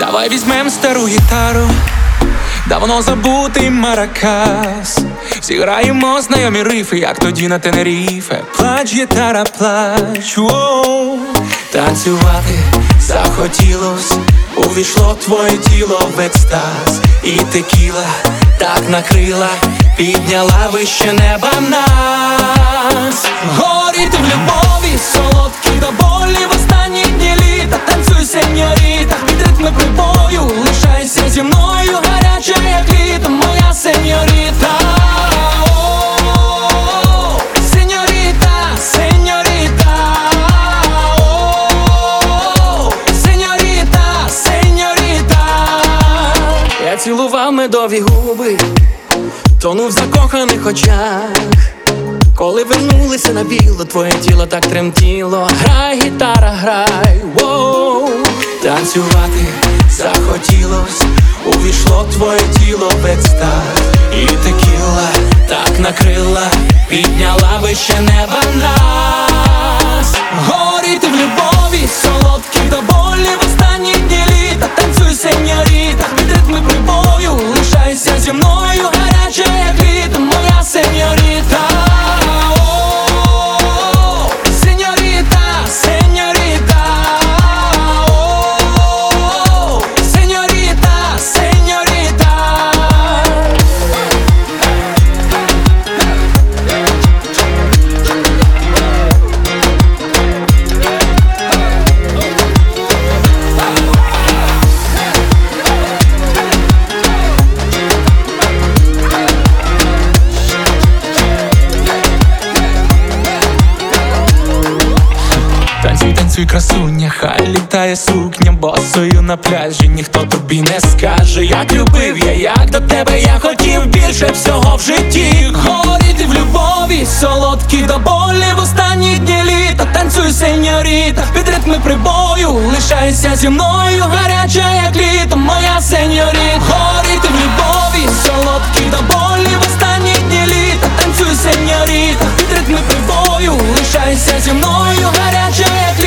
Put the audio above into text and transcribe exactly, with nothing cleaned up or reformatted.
Давай візьмем стару гітару, давно забутий маракас. Зіграємо знайомі рифи, як тоді на Тенеріфе. Плач, гітара, плач, воу. Танцювати захотілось, увійшло твоє тіло в екстаз. І текіла так накрила, підняла вище неба нас. Горіти в любові, солодкі до болі в останні дні літа. Танцюй, сеньоріта, під ритми прибою. Лишайся зі мною, гаряча як літо, моя сеньоріта. Сеньоріта, сеньоріта. Сеньоріта, сеньоріта. Я цілував медові губи, тонув в закоханих очах. Коли вернулися на біло, твоє тіло так тремтіло. Грай, гітара, грай, воу. Танцювати захотілось, увійшло твоє тіло в екстаз. І текіла так накрила, підняла вище неба нас. Горіти в любові, солодкі до болі в останні дні літа. Танцюй, сеньоріта, під ритми прибою. Лишайся зі мною, гаряча як літо, моя сеньоріта. Танцюй, красуня, хай літає сукня босою на пляжі. Ніхто тобі не скаже, як любив я, як до тебе я хотів більше всього в житті. Горіти в любові, солодкі до болі в останні дні літа. Танцюй, сеньоріта, під ритми прибою. Лишайся зі мною, гаряча як літо, моя сеньоріта. Горіти в любові, солодкі до болі в останні дні літа. Танцюй, сеньоріта, під ритми прибою. Лишайся зі мною, гаряча як літо.